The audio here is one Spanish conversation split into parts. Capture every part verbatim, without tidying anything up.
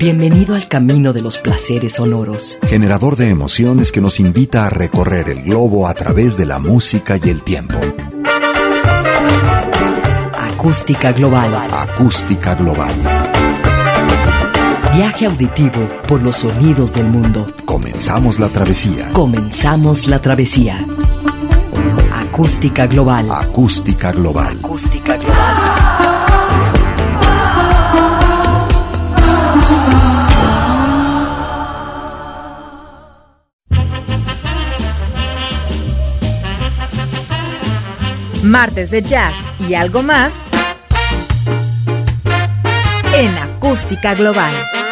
Bienvenido al camino de los placeres sonoros. Generador de emociones que nos invita a recorrer el globo a través de la música y el tiempo. Acústica Global. Acústica Global. Viaje auditivo por los sonidos del mundo. Comenzamos la travesía. Comenzamos la travesía. Acústica Global. Acústica Global. Acústica Global. Martes de jazz y algo más en Acústica Global.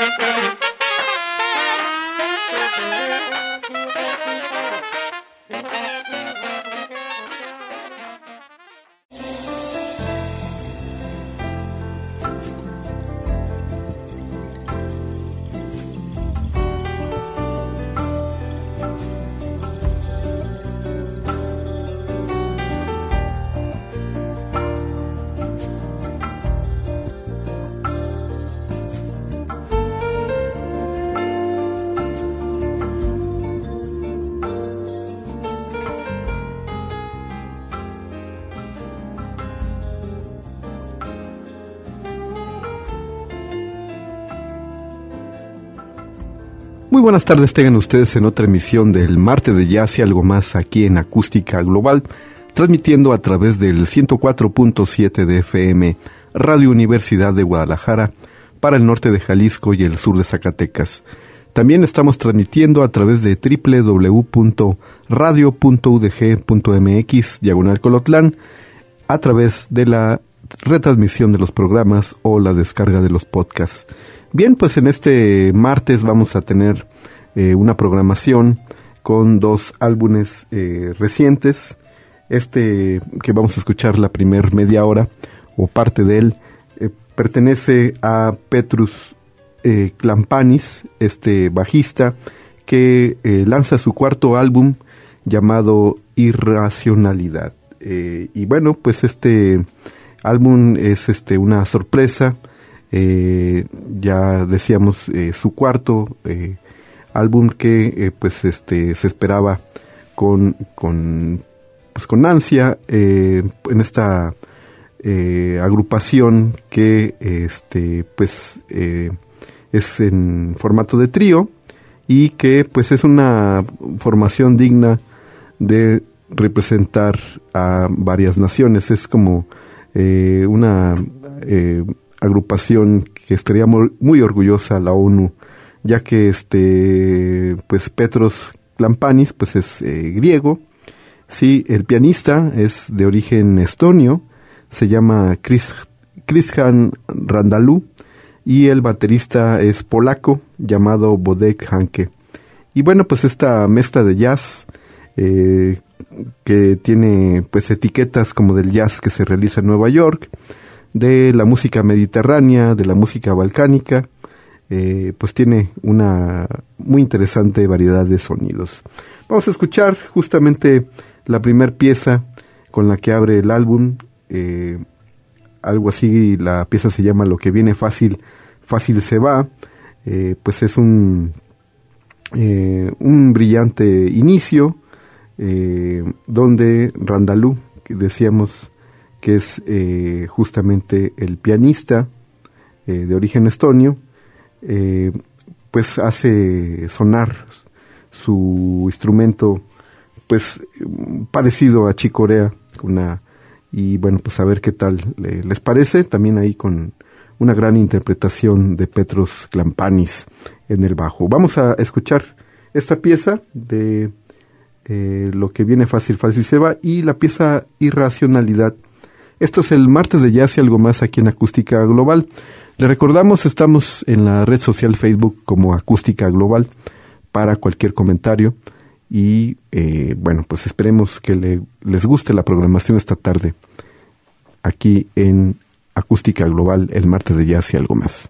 Muy buenas tardes, tengan ustedes en otra emisión del Martes de Jazz y algo más aquí en Acústica Global, transmitiendo a través del ciento cuatro punto siete de F M, Radio Universidad de Guadalajara, para el norte de Jalisco y el sur de Zacatecas. También estamos transmitiendo a través de doble u doble u doble u punto radio punto u d g punto m x, diagonal Colotlán, a través de la retransmisión de los programas o la descarga de los podcasts. Bien, pues en este martes vamos a tener eh, una programación con dos álbumes eh, recientes. Este que vamos a escuchar la primer media hora o parte de él eh, pertenece a Petrus eh, Klampanis, este bajista que eh, lanza su cuarto álbum llamado Irracionalidad. Eh, y bueno, pues este álbum es este una sorpresa. Eh, ya decíamos eh, su cuarto eh, álbum que eh, pues este se esperaba con con pues con ansia eh, en esta eh, agrupación que este pues eh, es en formato de trío y que pues es una formación digna de representar a varias naciones. Es como eh, una eh, agrupación que estaría muy, muy orgullosa la ONU, ya que este pues Petros Klampanis pues es eh, griego. Sí, el pianista es de origen estonio, se llama Chris, Christian Randalú, y el baterista es polaco, llamado Wojtek Hanke. Y bueno, pues esta mezcla de jazz eh, que tiene pues etiquetas como del jazz que se realiza en Nueva York, de la música mediterránea, de la música balcánica, eh, pues tiene una muy interesante variedad de sonidos. Vamos a escuchar justamente la primer pieza con la que abre el álbum, eh, algo así, la pieza se llama Lo que viene fácil, fácil se va. Eh, pues es un, eh, un brillante inicio, eh, donde Randalú, que decíamos que es eh, justamente el pianista eh, de origen estonio, eh, pues hace sonar su instrumento pues parecido a Chick Corea, una, y bueno, pues a ver qué tal eh, les parece, también ahí con una gran interpretación de Petros Klampanis en el bajo. Vamos a escuchar esta pieza de eh, Lo que viene fácil, fácil se va, y la pieza Irracionalidad. Esto es el Martes de Jazz y algo más aquí en Acústica Global. Le recordamos, estamos en la red social Facebook como Acústica Global para cualquier comentario. Y eh, bueno, pues esperemos que le, les guste la programación esta tarde aquí en Acústica Global, el Martes de Jazz y algo más.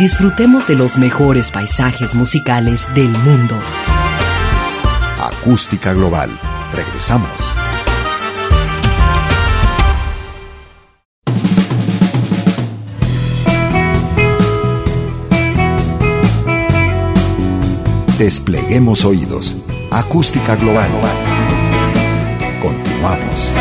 disfrutemos de los mejores paisajes musicales del mundo. Acústica Global. Regresamos. Despleguemos oídos. Acústica Global. Continuamos.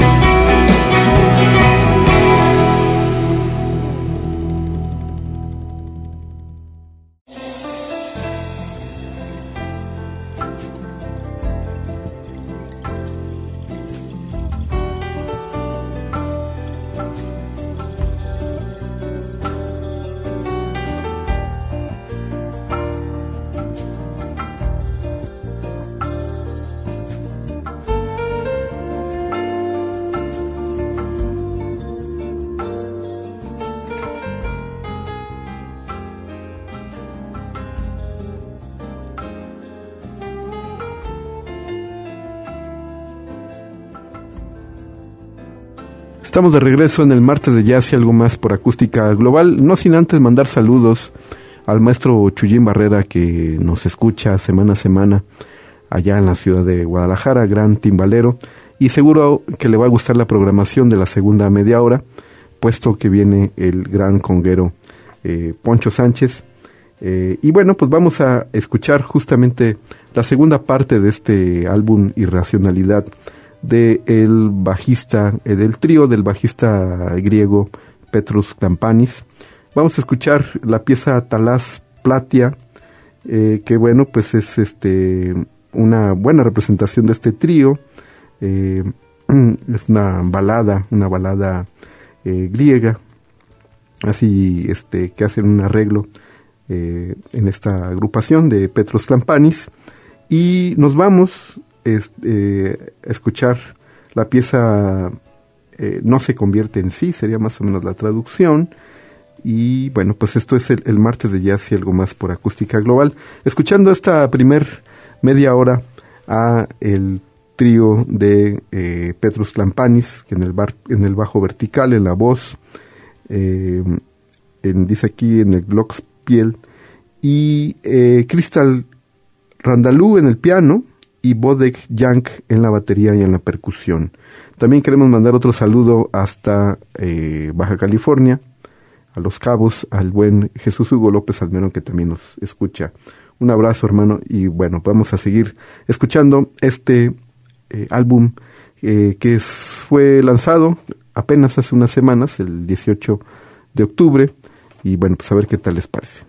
Estamos de regreso en el martes de Jazz y algo más por Acústica Global, no sin antes mandar saludos al maestro Chuyín Barrera, que nos escucha semana a semana allá en la ciudad de Guadalajara, gran timbalero, y seguro que le va a gustar la programación de la segunda media hora, puesto que viene el gran conguero eh, Poncho Sánchez. Eh, y bueno, pues vamos a escuchar justamente la segunda parte de este álbum Irracionalidad, de el bajista, eh, del trío del bajista griego Petros Klampanis. Vamos a escuchar la pieza Talas Platia, eh, que bueno, pues es este una buena representación de este trío. Eh, es una balada, una balada eh, griega, así este que hacen un arreglo eh, en esta agrupación de Petros Klampanis. Y nos vamos Es, eh, escuchar la pieza eh, No se convierte en sí, sería más o menos la traducción. Y bueno, pues esto es el, el martes de Jazz y algo más por Acústica Global, escuchando esta primer media hora a el trío de eh, Petros Klampanis, que en el, bar, en el bajo vertical, en la voz, eh, en, dice aquí en el glockenspiel, y eh, Crystal Randalú en el piano, y Bodek Yank en la batería y en la percusión. También queremos mandar otro saludo hasta eh, Baja California, a Los Cabos, al buen Jesús Hugo López Almerón, que también nos escucha. Un abrazo, hermano, y bueno, vamos a seguir escuchando este eh, álbum eh, que es, fue lanzado apenas hace unas semanas, el dieciocho de octubre, y bueno, pues a ver qué tal les parece.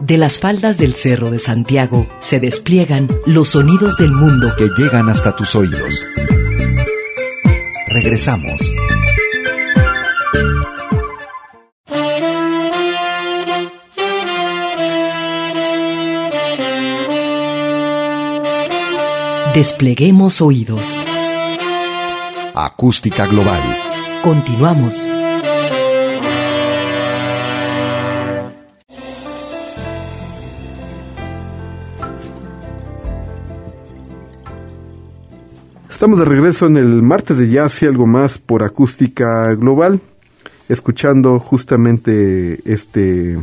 De las faldas del Cerro de Santiago se despliegan los sonidos del mundo que llegan hasta tus oídos. Regresamos. Despleguemos oídos. Acústica Global. Continuamos. Estamos de regreso en el martes de jazz y algo más por Acústica Global, escuchando justamente este,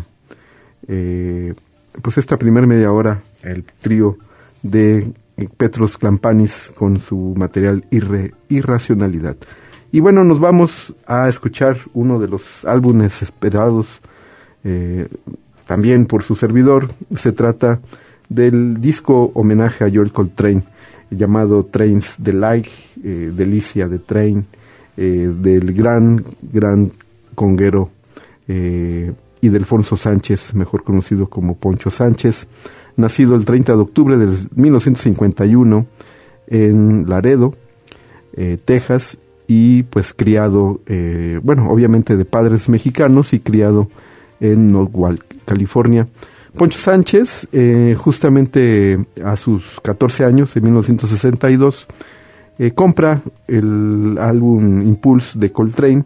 eh, pues esta primera media hora, el trío de Petros Klampanis con su material Irre, Irracionalidad. Y bueno, nos vamos a escuchar uno de los álbumes esperados eh, también por su servidor. Se trata del disco homenaje a Joel Coltrane, llamado Trains Delight, eh, Delicia de Train, eh, del gran, gran conguero eh, Ildefonso Sánchez, mejor conocido como Poncho Sánchez, nacido el treinta de octubre de mil novecientos cincuenta y uno en Laredo, eh, Texas, y pues criado, eh, bueno, obviamente de padres mexicanos y criado en Norwalk, California. Poncho Sánchez, eh, justamente a sus catorce años, en mil novecientos sesenta y dos, eh, compra el álbum Impulse de Coltrane.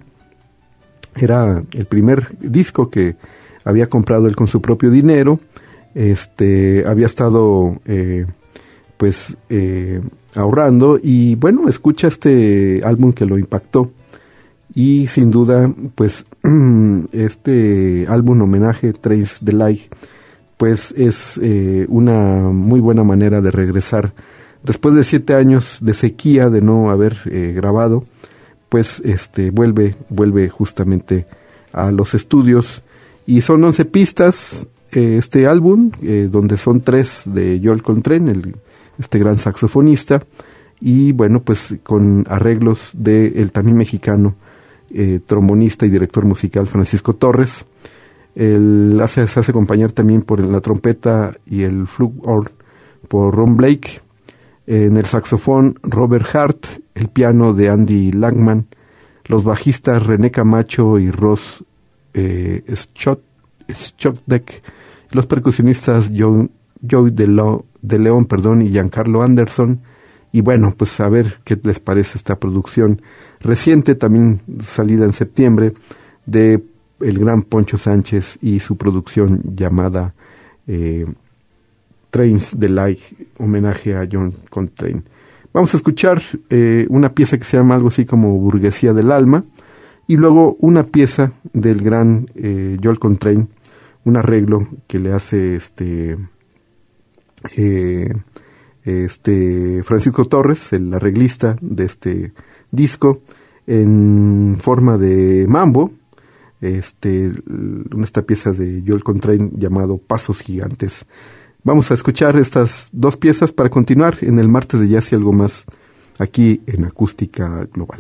Era el primer disco que había comprado él con su propio dinero. Este, había estado, eh, pues, eh, ahorrando y, bueno, escucha este álbum que lo impactó. Y, sin duda, pues, este álbum homenaje, Trains Delight, pues es eh, una muy buena manera de regresar después de siete años de sequía de no haber eh, grabado, pues este vuelve vuelve justamente a los estudios y son once pistas eh, este álbum eh, donde son tres de Joel Coltrane, el, este gran saxofonista, y bueno, pues con arreglos de el también mexicano eh, trombonista y director musical Francisco Torres. El hace, se hace acompañar también por la trompeta y el flugelhorn por Ron Blake, en el saxofón Robert Hart, el piano de Andy Langman, los bajistas René Camacho y Ross eh, Schottek, los percusionistas Joe, Joe de, Lo, de León perdón, y Giancarlo Anderson. Y bueno, pues a ver qué les parece esta producción reciente, también salida en septiembre, de el gran Poncho Sánchez y su producción llamada eh, Trains Delight, homenaje a John Coltrane. Vamos a escuchar eh, una pieza que se llama algo así como Burguesía del Alma, y luego una pieza del gran eh, Joel Coltrane, un arreglo que le hace este eh, este Francisco Torres, el arreglista de este disco, en forma de mambo. Este, esta pieza de Joel Coltrane llamado Pasos Gigantes. Vamos a escuchar estas dos piezas para continuar en el martes de jazz y algo más aquí en Acústica Global.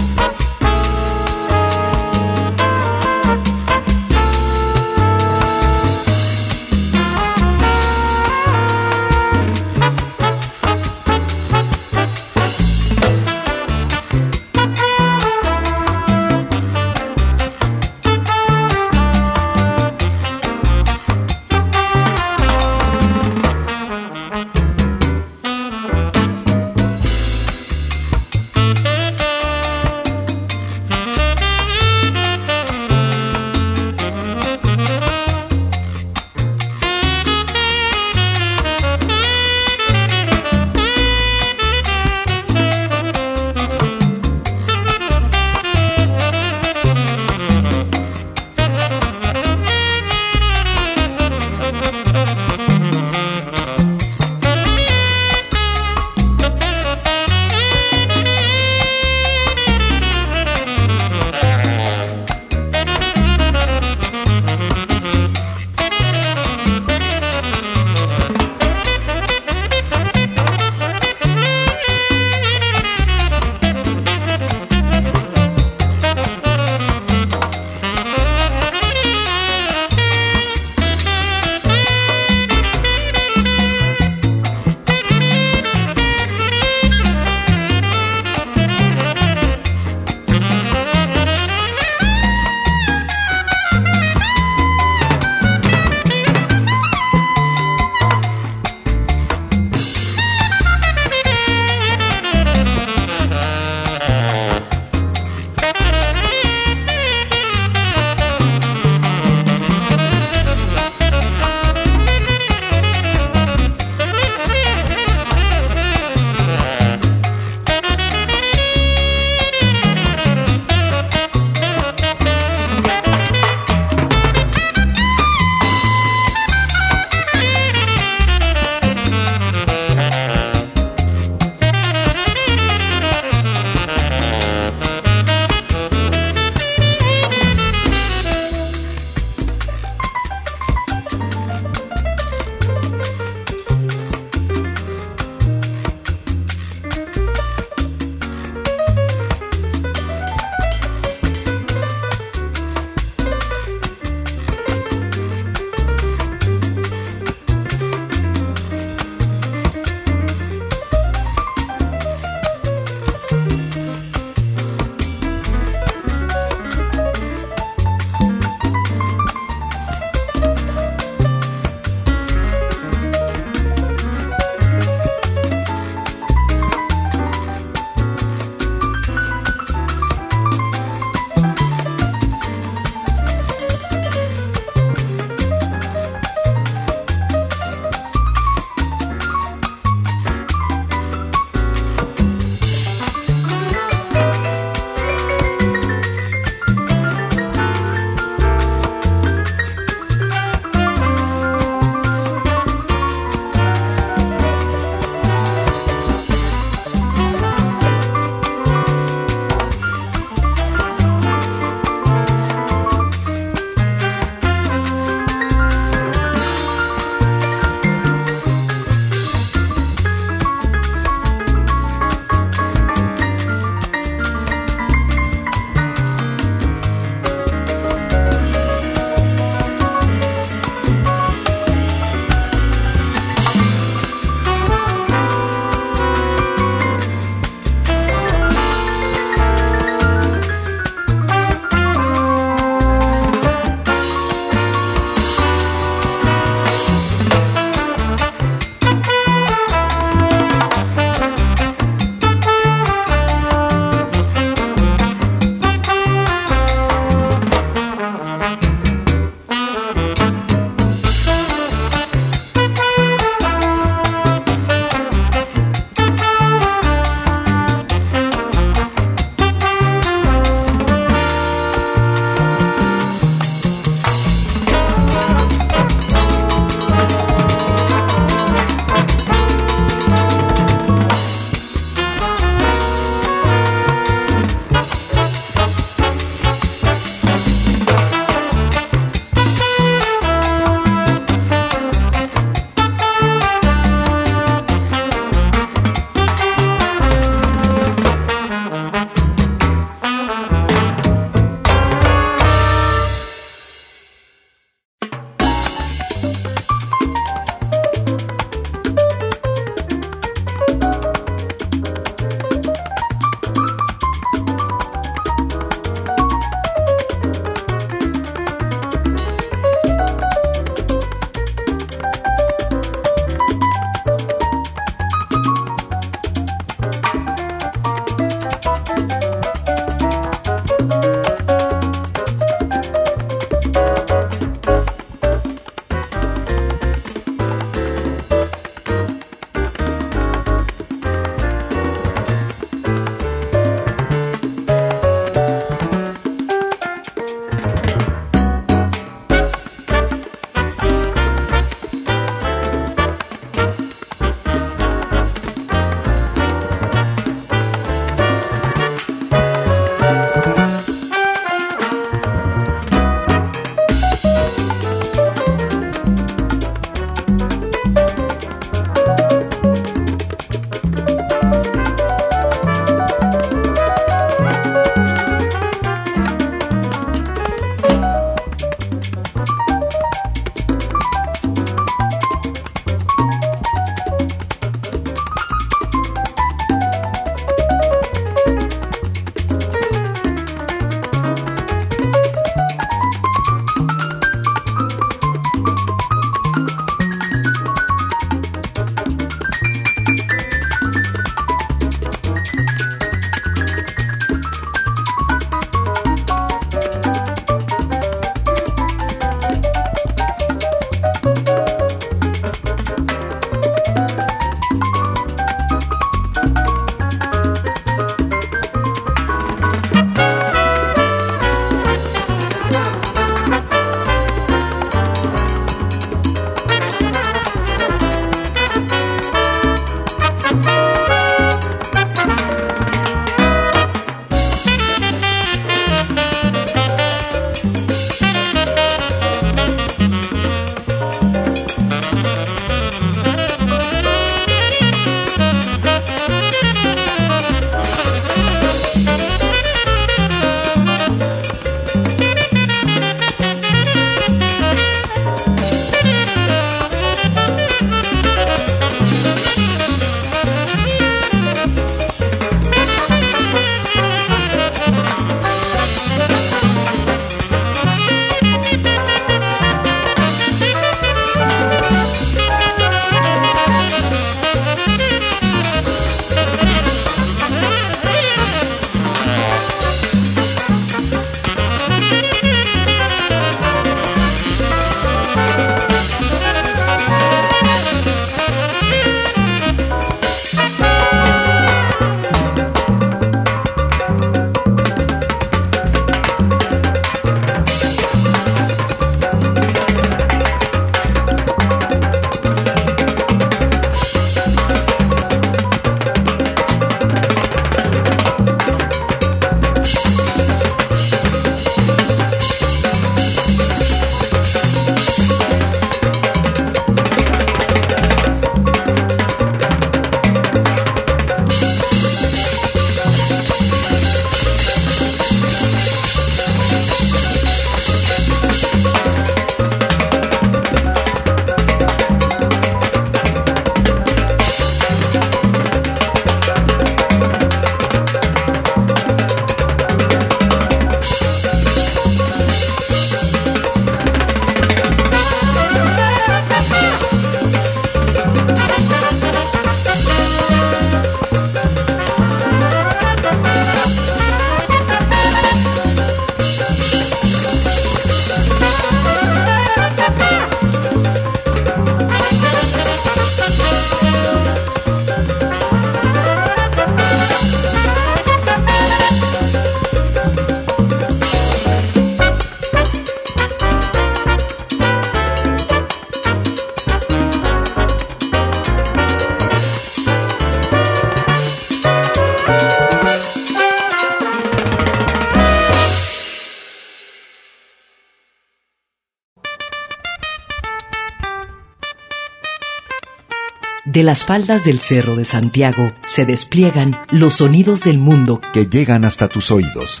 De las faldas del Cerro de Santiago se despliegan los sonidos del mundo que llegan hasta tus oídos.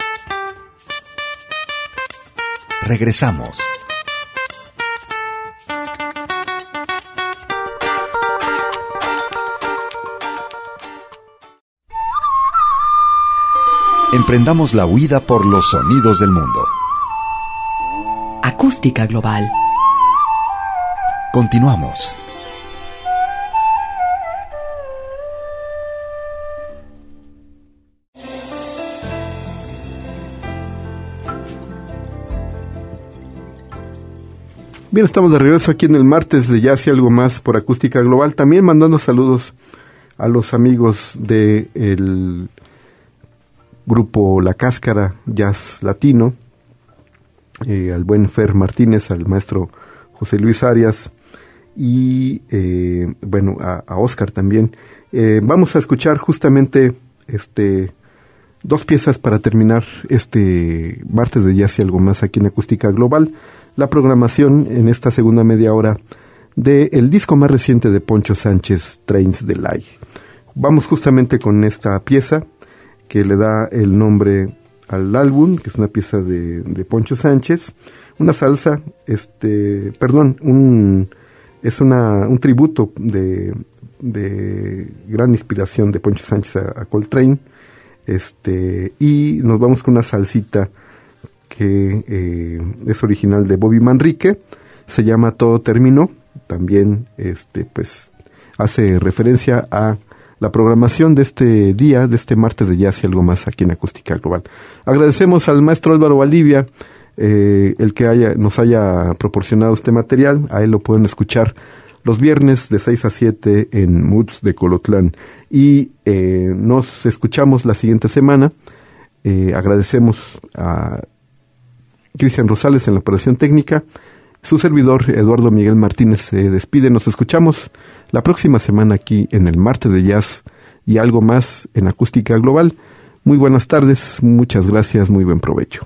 Regresamos. Emprendamos la huida por los sonidos del mundo. Acústica Global. Continuamos. Bien, estamos de regreso aquí en el martes de Jazz y Algo Más por Acústica Global. También mandando saludos a los amigos del grupo La Cáscara Jazz Latino, eh, al buen Fer Martínez, al maestro José Luis Arias y, eh, bueno, a, a Oscar también. Eh, vamos a escuchar justamente este dos piezas para terminar este martes de Jazz y Algo Más aquí en Acústica Global. La programación en esta segunda media hora del disco más reciente de Poncho Sánchez, Trains de Light. Vamos justamente con esta pieza que le da el nombre al álbum, que es una pieza de, de Poncho Sánchez, una salsa, este, perdón, un es una un tributo de, de gran inspiración de Poncho Sánchez a, a Coltrane, este, y nos vamos con una salsita que eh, es original de Bobby Manrique, se llama Todo Terminó, también este pues hace referencia a la programación de este día, de este martes de Jazz y Algo Más aquí en Acústica Global. Agradecemos al maestro Álvaro Valdivia eh, el que haya nos haya proporcionado este material. A él lo pueden escuchar los viernes de seis a siete en Moods de Colotlán. Y eh, nos escuchamos la siguiente semana. Eh, agradecemos a Cristian Rosales en la operación técnica. Su servidor, Eduardo Miguel Martínez, se despide. Nos escuchamos la próxima semana aquí en el Martes de Jazz y Algo Más en Acústica Global. Muy buenas tardes, muchas gracias, muy buen provecho.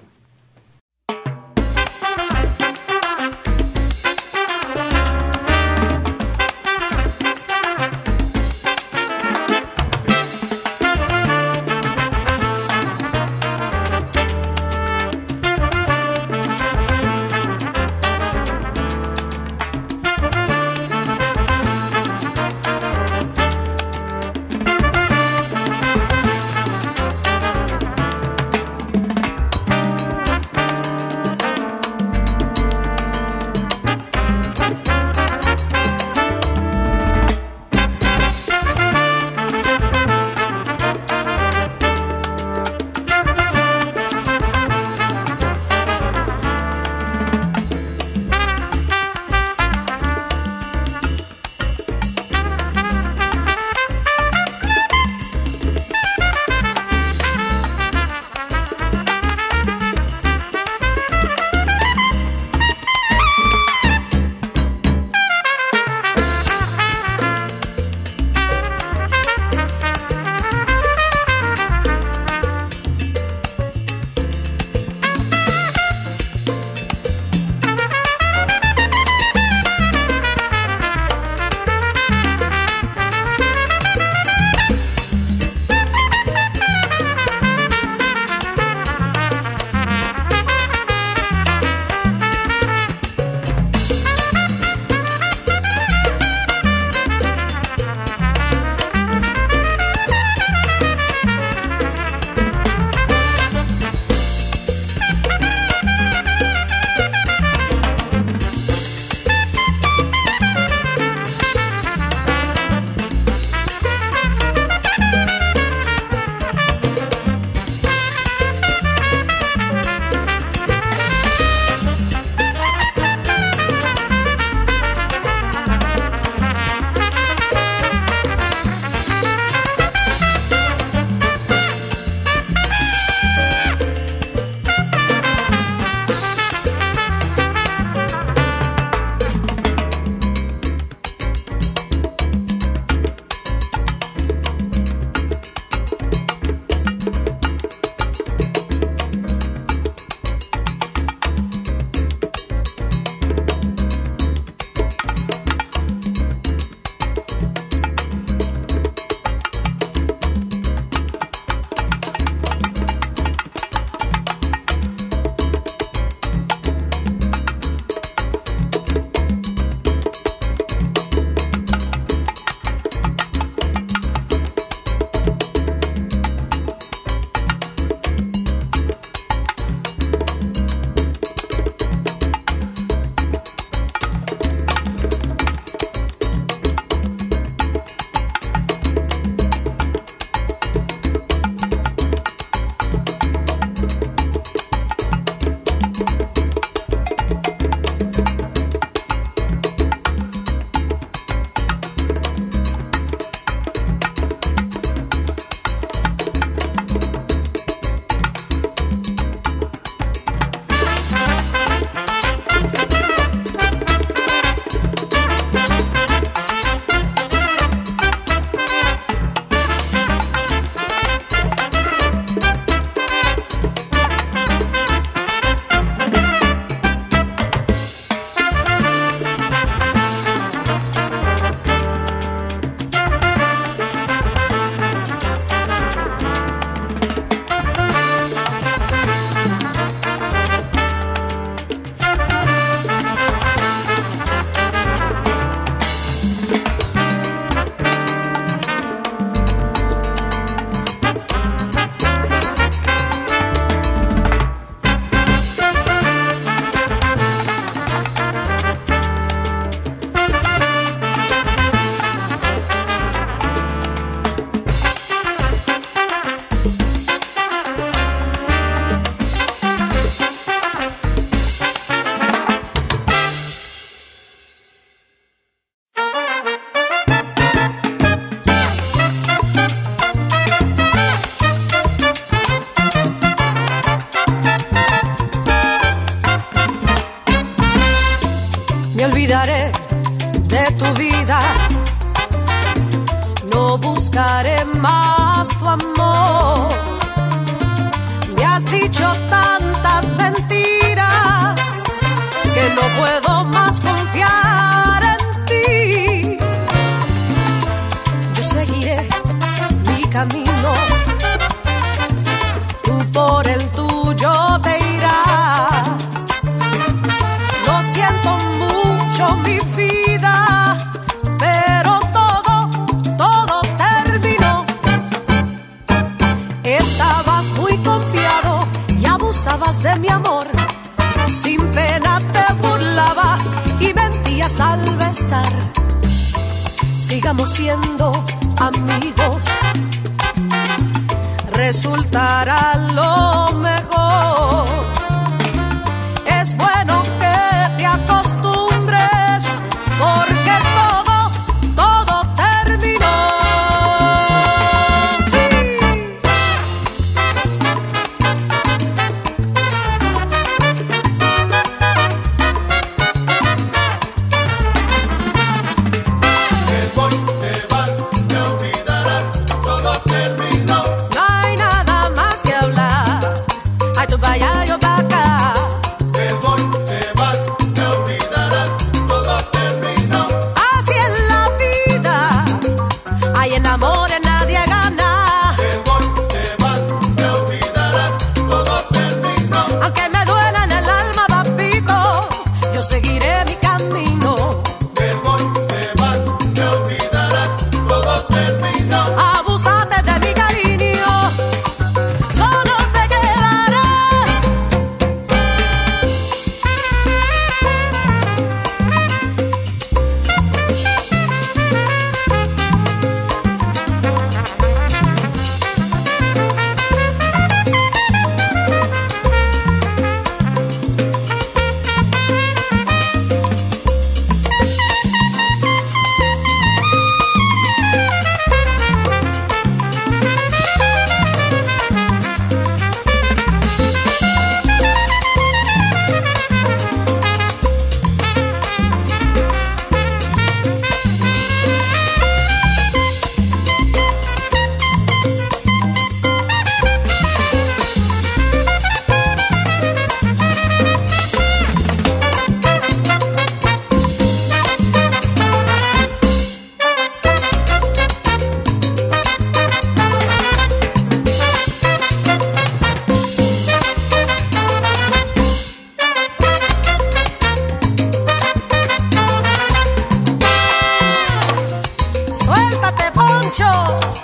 de tu vida. No buscaré más tu amor. Me has dicho tantas mentiras que no puedo más confiar en ti. Yo seguiré mi camino, tú por el tuyo te irás. Lo siento mucho, mi vida, pero todo, todo terminó. Estabas muy confiado y abusabas de mi amor. Sin pena te burlabas y mentías al besar. Sigamos siendo amigos, resultará lo mejor. Es bueno que te acostumbres porque todo, todo terminó. Sí. Te voy, te vas, te olvidarás, todo terminó. No hay nada más que hablar. Ay, tú pa' allá, yo pa' acá. Te voy, te vas, te olvidarás, todo terminó. Así es la vida. Hay en amores nadie gana. Te voy, te vas, te olvidarás, todo terminó. Aunque me duela en el alma, papito, yo seguiré mi camino. Te voy, te vas, te olvidarás, todo terminó. Abúsate de mi cariño, solo te quedarás. Suéltate, Poncho.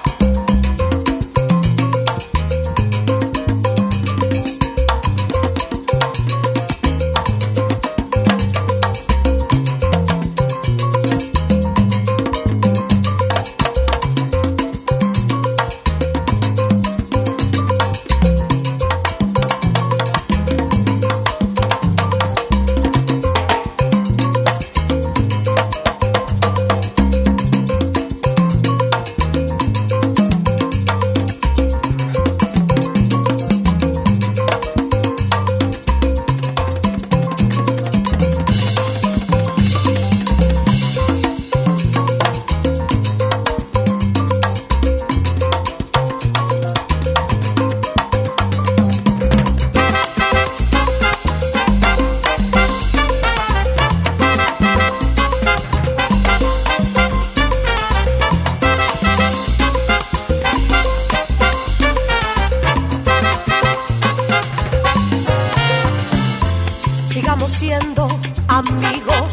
Sigamos siendo amigos,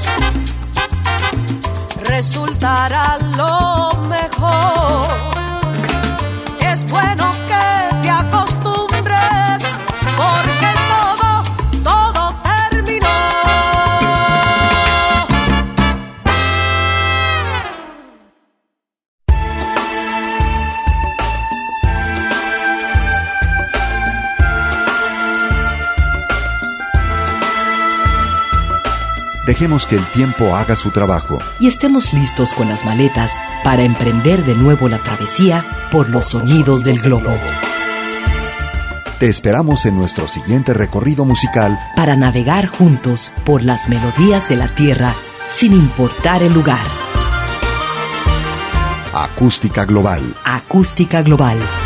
resultará lo mejor. Es bueno que te acostumbres porque todo, todo terminó. Dejemos que el tiempo haga su trabajo. Y estemos listos con las maletas para emprender de nuevo la travesía por los sonidos del globo. Te esperamos en nuestro siguiente recorrido musical para navegar juntos por las melodías de la tierra sin importar el lugar. Acústica Global. Acústica Global.